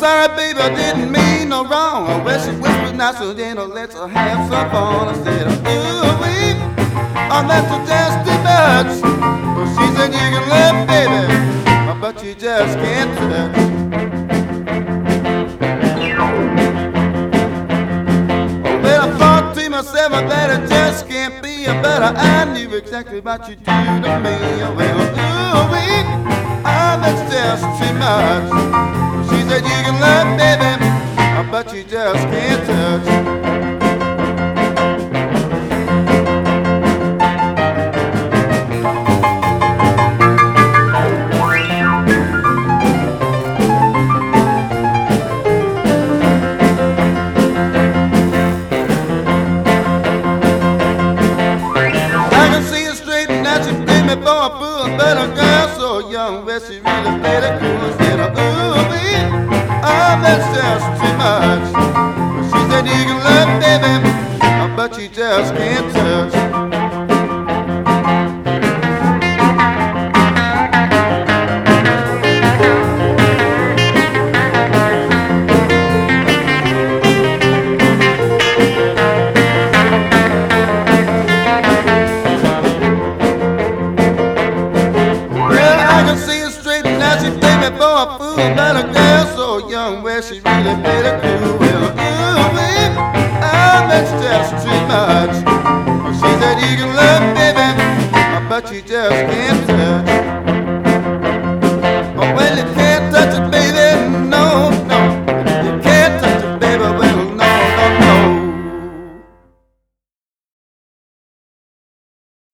sorry, baby, I didn't mean no wrong. Well, she whispered now, so then let's have some fun. I said, ooh, wee, oh, that's just too much. Well, she said, you can love, baby, but you just can't touch. Well, I thought to myself that it just can't be better. I knew exactly what you do to me. Well, ooh, wee, oh, that's just too much. She said you can love, baby, but you just can't touch. I can see it straight and that she played me for a fool, but a girl so young, well, she really played it cool. Said, ooh, wee, oh, that's just too much. She said you can love, baby, but you just can't touch. Well, I can see it straight and now she played me for a fool, but a girl so young, well, she really played it cool. Well, ooh, wee, oh, that's just too much. She said you can love, baby, but you just can't touch.